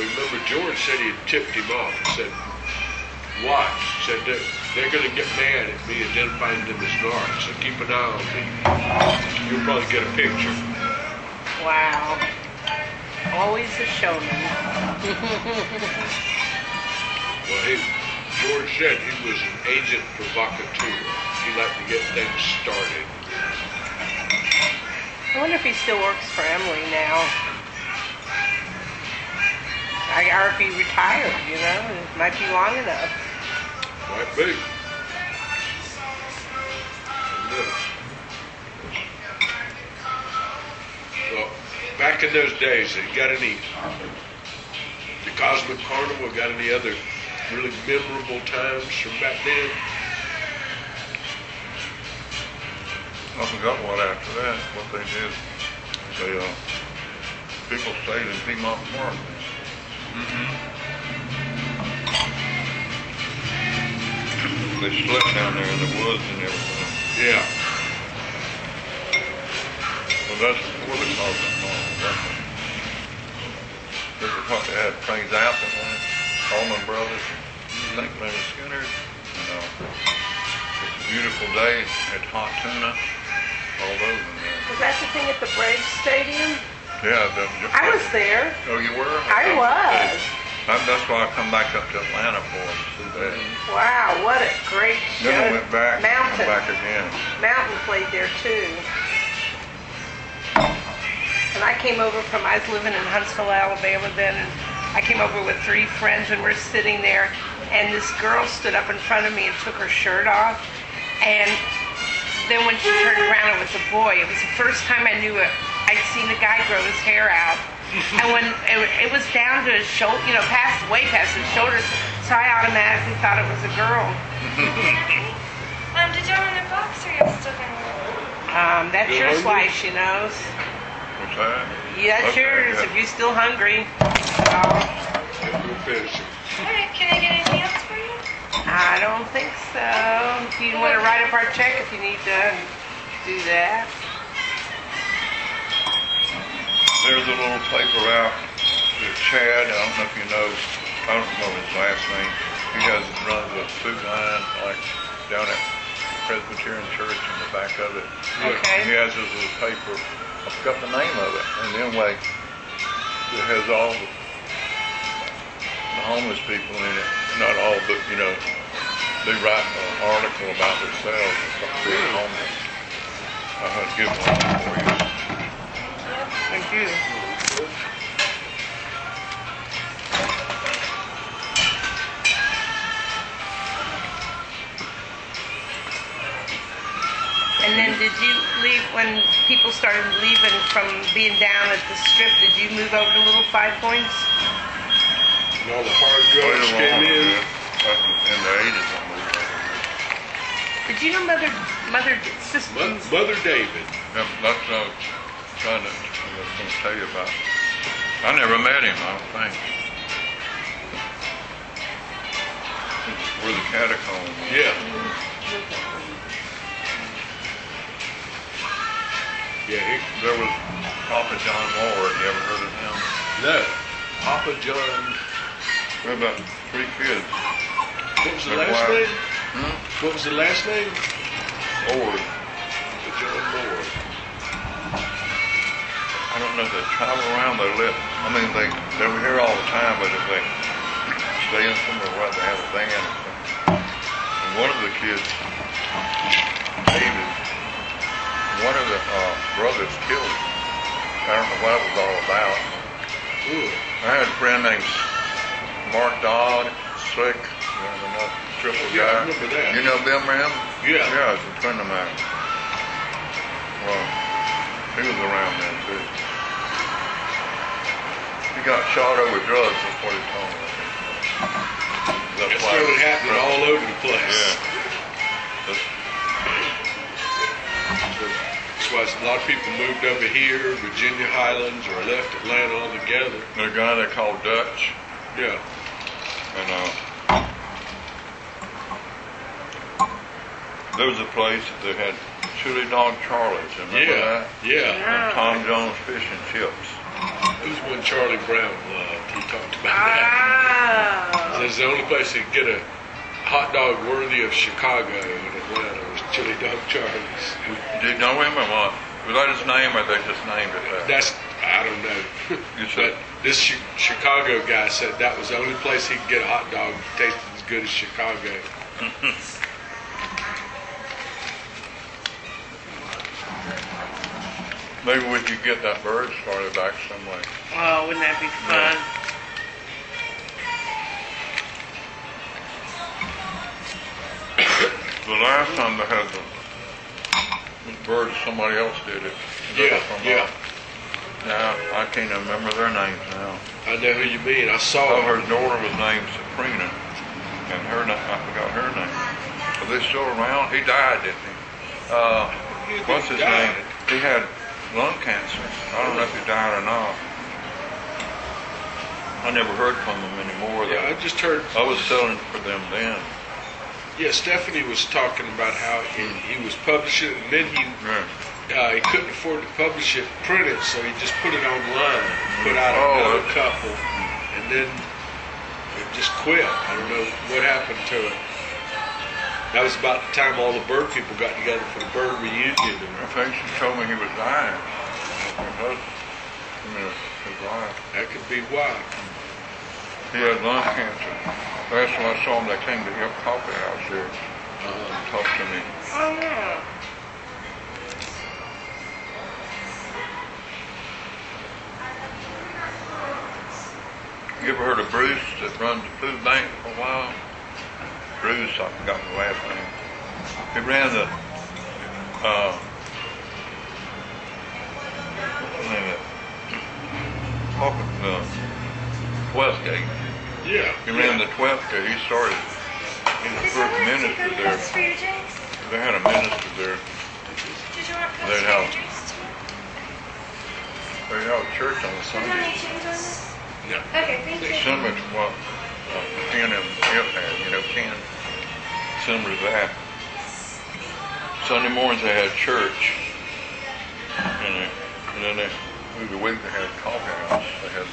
Well, remember George said he had tipped him off and said, watch. He said, they're going to get mad at me identifying them as narcs, so keep an eye on me. You'll probably get a picture. Wow. Always a showman. Well, George said he was an agent provocateur. He liked to get things started. I wonder if he still works for Emily now. Or if he retired, you know, it might be long enough. Might be. Well, back in those days, you got any, the Cosmic Carnival, got any other really memorable times from back then? I forgot what after that, what they did. They, people stayed in Piedmont Park. They slept down there in the woods and everything. Yeah. Well, that's before they called it normal. This is what they had Frank's Apple on it, Allman Brothers, St. Leonard Skinner. It's a beautiful day. It's hot tuna. All those in there. Was that the thing at the Braves Stadium? Yeah. I was there. Oh, you were? I was. That's why I come back up to Atlanta for to see that. Wow, what a great show. Then I went back Mountain. and back again. Mountain played there too. And I came over I was living in Huntsville, Alabama then, and I came over with 3 friends and we're sitting there, and this girl stood up in front of me and took her shirt off, and then when she turned around, it was a boy. It was the first time I knew it. I'd seen a guy grow his hair out. And when it was down to his shoulder, you know, way past his shoulders, so I automatically thought it was a girl. Did you have a box or you have stuff in there? That's your slice, you know. What's that? Yeah, that's yours, if you're still hungry. We'll finish it. Alright, can I get anything else for you? I don't think so. If you want to write up our check, if you need to do that. There's a little paper out that Chad, I don't know if you know, I don't know his last name. He runs a food line like down at Presbyterian Church in the back of it. Okay. He has his little paper. I forgot the name of it. And anyway, it has all the homeless people in it. Not all, but you know, they write an article about themselves and being homeless. I had to give one for you. Thank you. And then did you leave, when people started leaving from being down at the strip, did you move over to Little Five Points? And all the hard drugs came in. In the 80s, I moved over. Did you know Mother Systems? Mother David. Yeah, that's what I was going to tell you about. I never met him, I don't think. We're the catacombs. Yeah. Yeah, There was Papa John Ward. You ever heard of him? no. Papa John. We had about 3 kids. What was the Their last wives. name? What was the last name? Ward. Papa John Moore. I don't know if they travel around. They were here all the time, but if they stay in somewhere where they have a band or something. And one of the kids, David, one of the brothers killed him. I don't know what it was all about. Ooh. I had a friend named Mark Dodd, Slick, another triple Yeah, guy. I remember that. You know Bill Ram? Yeah. Yeah, it's a friend of mine. Well, he was around then too. He got shot over drugs, that's what he told me. It started happening all over the place. Yeah. That's why a lot of people moved over here, Virginia Highlands, or left Atlanta altogether. The guy they called Dutch, Yeah. and there was a place that they had Chili Dog Charlie's, remember that? Yeah. And Tom Jones Fish and Chips. It was one Charlie Brown loved. He talked about that. Says the only place he could get a hot dog worthy of Chicago in Atlanta was Chili Dog Charlie's. Do you know him or what? Was that his name or they just named it that? I don't know. You But said, this Chicago guy said that was the only place he could get a hot dog that tasted as good as Chicago. maybe we could get that bird started back some way. Oh, wouldn't that be fun? The last time they had the birds, somebody else did it. Yeah. Now, I can't remember their names now. I know who you mean. I saw Oh, her her. daughter was named Sabrina, and her name, I forgot her name. Are they still around? He died, didn't he? What's his name? He had lung cancer. I don't know if he died or not. I never heard from him anymore. Yeah, I just heard. I was selling for them then. Yeah, Stephanie was talking about how he was publishing it, and then Yeah. he couldn't afford to publish it, print it, so he just put it online, put out Oh, another couple, and then it just quit. I don't know what happened to it. That was about the time all the bird people got together for the bird reunion. I think she told me he was dying. Her husband, his wife. That could be why. He had lung cancer. Last time I saw him, they came to Hip Coffee House here and talked to me. Oh, no. You ever heard of Bruce that runs the food bank for a while? Bruce, I forgot the last name. He ran the, what's the name of it? 12th Gate. Yeah. He ran the 12th Gate. He started in the Did first someone take minister a there. post for you, James? They had a minister there. Did you want post They'd for have- your drinks too? They had a church on Do you want Sunday. any change on this? No. Okay, thank you. Similar to what Ken and Hip had, Ken, similar to that. Sunday mornings they had church, and then through the week they had a coffee house.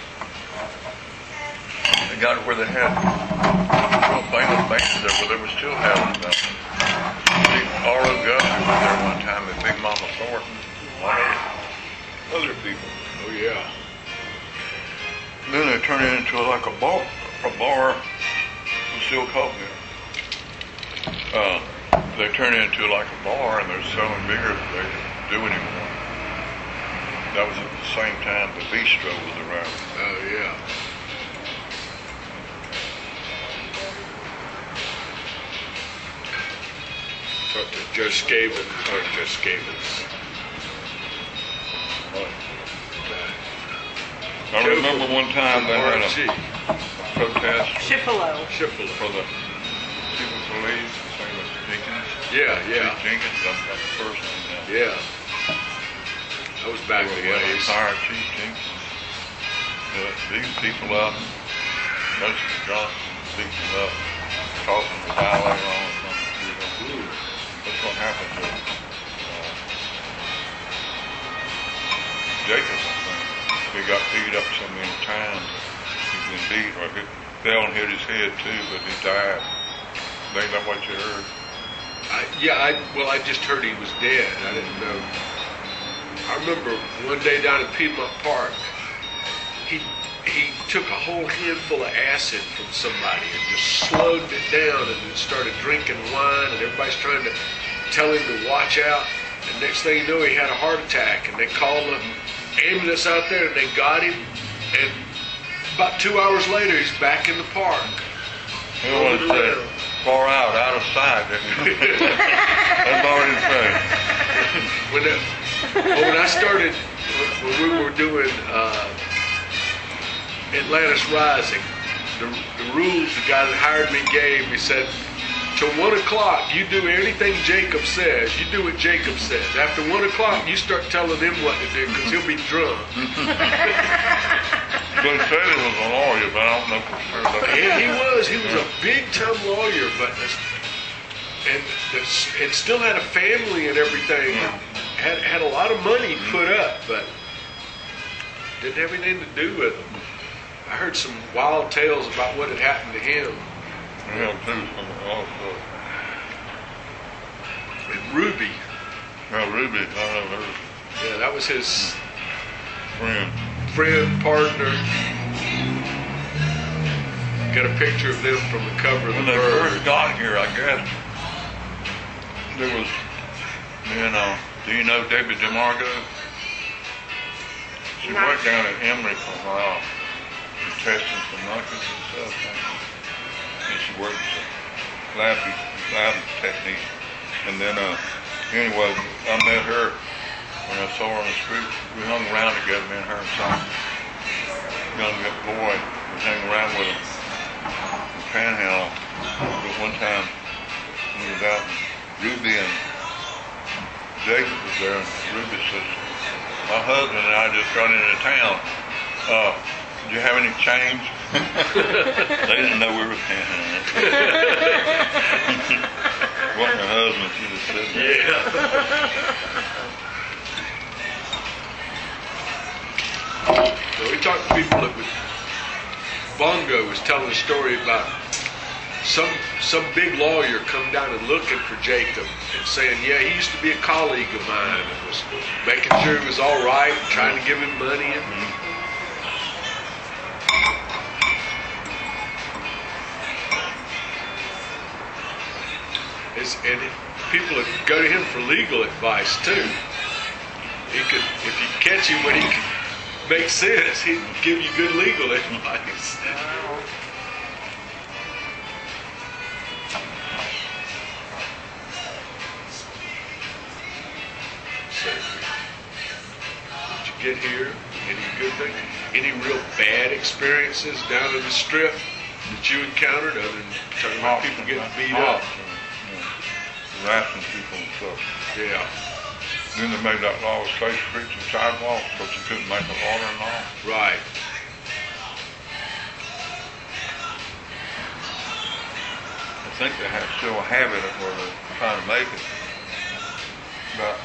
They got where they had real famous bands there, but they were still having Big R.O. Guthrie was there one time, and Big Mama Thornton, a lot of other people. Oh, yeah. Then they turned it into like a bar with still coffee. They turned it into like a bar and they're selling beer that they didn't do anymore. That was at the same time the bistro was around. Oh, yeah. Talked to Joe Scavens. I remember one time they had a RFC. protest Chipolo. Chipolo. for the chief of police, same as Jenkins. Yeah, yeah, Chief Jenkins, that's the first name now. yeah. That was back in the When they 80s. fired Chief Jenkins, these people up, most of the drunk people up, causing the violate on or something. That's what happened to Jacobs, I think. He got beat up so many times. He's been beat, or he fell and hit his head too, but he died. Ain't that what you heard? I just heard he was dead. I didn't know. I remember one day down at Piedmont Park, he took a whole handful of acid from somebody and just slowed it down and then started drinking wine, and everybody's trying to tell him to watch out. And next thing you know, he had a heart attack, and they called the ambulance out there and they got him. And about 2 hours later, he's back in the park. He was far out of sight, didn't he? That's all he said. When I started, when we were doing Atlantis Rising, the rules the guy that hired me gave, he said, till 1 o'clock, you do anything Jacob says. You do what Jacob says. After 1 o'clock, you start telling him what to do because he'll be drunk. They said he was a lawyer, but I don't know for sure. And he was a big-time lawyer, but and still had a family and everything. Had a lot of money put up, but Didn't have anything to do with him. I heard some wild tales about what had happened to him. Hell, too, also. And Ruby, Now, Ruby, I know her yeah, that was his friend. friend, partner. Got a picture of them from the cover of When the they Verge. first got here, I guess, there was, do you know Debbie DeMargo? She Not- worked down at Emory for a while, testing some rockets and stuff. And she worked as a lab technique. And then, anyway, I met her when I saw her on the street. We hung around together, me and her and some young boy was hanging around with him in Panhandle. But one time, we was out, and Ruby and Jacob was there, and Ruby says, my husband and I just got into town. Do you have any change? They didn't know we were panhandling. Wasn't her husband, she just said that. Yeah. So we talked to people that would, Bongo was telling a story about some big lawyer come down and looking for Jacob and saying, yeah, he used to be a colleague of mine and was making sure he was all right, trying to give him money. And people would go to him for legal advice too. He could, if you catch him when he could make sense, he'd give you good legal advice. So, did you get here? Any good thing? Any real bad experiences down in the Strip that you encountered, other than talking about people getting beat up? Harassing people and stuff. Yeah. Then they made that law with safe streets and sidewalks because you couldn't make a water and all. Right. I think they still have it where they're trying to make it. About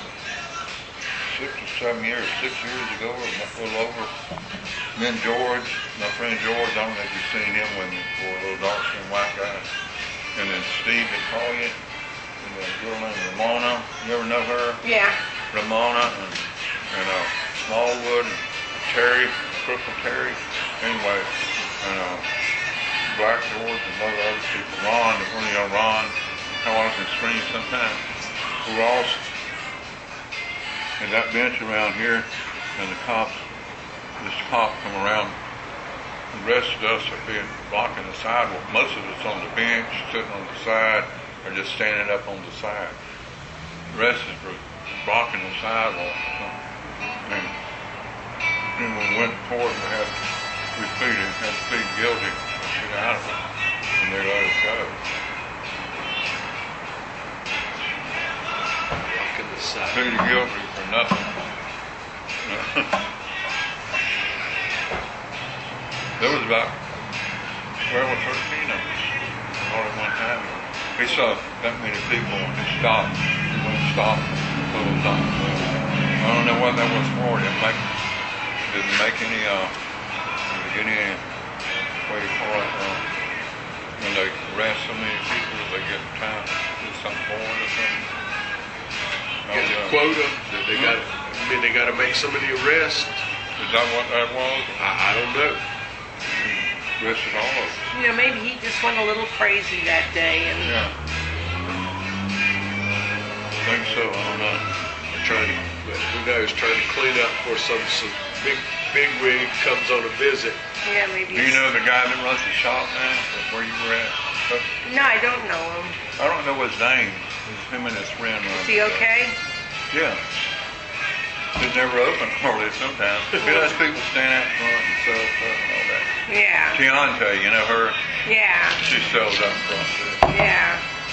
6 or 7 years, 6 years ago, or a little over, me and George, my friend George, I don't know if you've seen him with me before, a little dark-skinned white guy. And then Steve Collier, and a girl named Ramona. You ever know her? Yeah. Ramona and Smallwood and Terry, Crystal Terry. Anyway, and Black George and a lot of other people. Ron, Ron, how I was in screen sometimes. We were all in that bench around here, and this cop come around and arrested us for being blocking the sidewalk. Most of us on the bench, sitting on the side, or just standing up on the side. The rest is for blocking the sidewalk. And then when we went to court, we had to plead guilty to get out of it, and they let us go. Blocking the side. Pleaded guilty for nothing. There was about 12 or 13 of us all at one time. We saw that many people and he stopped. He went and stopped and pulled us off. I don't know what that was for. Didn't make any, what do you call it, when they arrest so many people, they get time to do something for it or something. Get a quota that they got. I mean, they got to make so many arrests. Is that what that was? I don't know. Arrested all of us. You know, maybe he just went a little crazy that day, and Yeah. I think so. I don't know. Trying to, who knows? Trying to clean up for some big wig comes on a visit. yeah, maybe. Do you know the guy that runs the shop now? Where you were at? No, I don't know him. I don't know his name. It's him and his friend. Is he okay? Yeah. He's never open hardly sometimes. He lets people stand out front and sell stuff and all that. Yeah. Keontae, you know her? Yeah. She sells out front too. Yeah.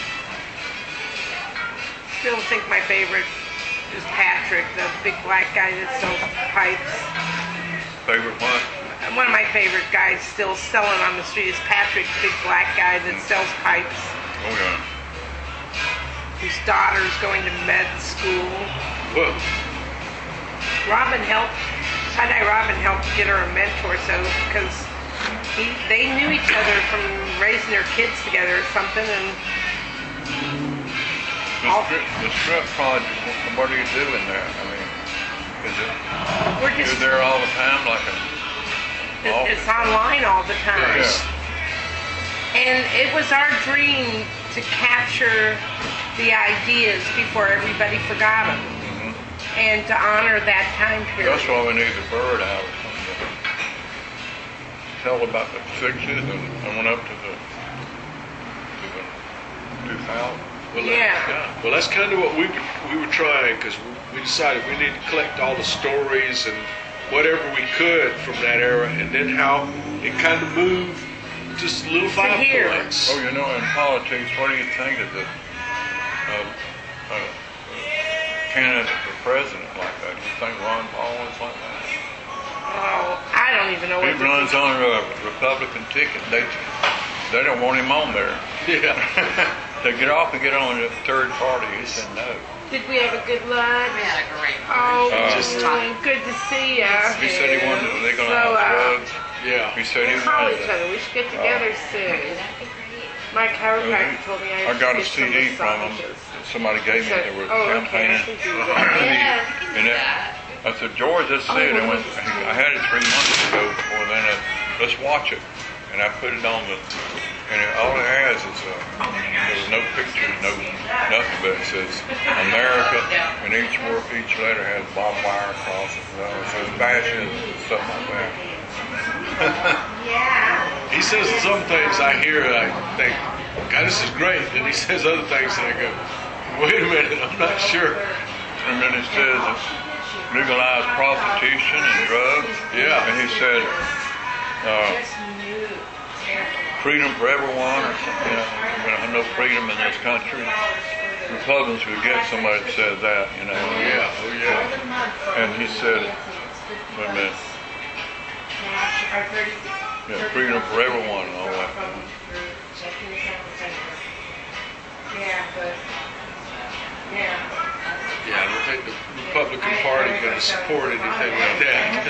Still think my favorite is Patrick, the big black guy that sells pipes. Favorite one? One of my favorite guys still selling on the street is Patrick, the big black guy that sells pipes. Oh yeah. Whose daughter's going to med school. Well, Robin helped Tie-dye Robin helped get her a mentor, so because they knew each other from raising their kids together or something, and The strip project, what are you doing there? I mean, we're you're just there all the time like it's online all the time. Yeah. And it was our dream to capture the ideas before everybody forgot them, and to honor that time period. That's why we need the bird out or something. Tell about the 60s and went up to the 2000. Well, Yeah. Well, that's kind of what we were trying, because we decided we need to collect all the stories and whatever we could from that era, and then how it kind of moved just little five here. points. Oh, you know, in politics, what do you think of the candidate for president like that? You think Ron Paul is like that? Oh, I don't even know He what runs on a Republican ticket. They don't want him on there. Yeah. They get off and get on the third party. He said no. Did we have a good lunch? We had a great Oh, Just- good to see ya. He said he wanted to legalize So, drugs. Yeah. He said he We call wanted each to. other. We should get together soon. My chiropractor told me I got a should get some CD from him. massages. Somebody gave me. Said, They were oh, okay, I campaigning. can do that. And I said, George, let's see it. I had it 3 months ago. Before then, let's watch it. And I put it on and all it has is there's no pictures, nothing, but it says America, and each letter has barbed wire across it. It says bashes and stuff like that. He says some things I hear and I think, God, this is great. And he says other things and I go, wait a minute, I'm not sure. And then it says legalize prostitution and drugs. Yeah. And he said freedom for everyone, or something. You know, we're gonna have no freedom in this country. Republicans would get somebody that says that, you know. Yeah, oh yeah. And he said, wait a minute, yeah, freedom for everyone and all that. Yeah, I don't think the Republican Party is going to support anything like that.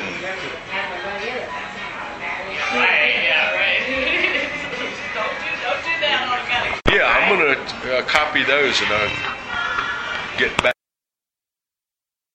Don't do that on Yeah, I'm going to copy those and get back.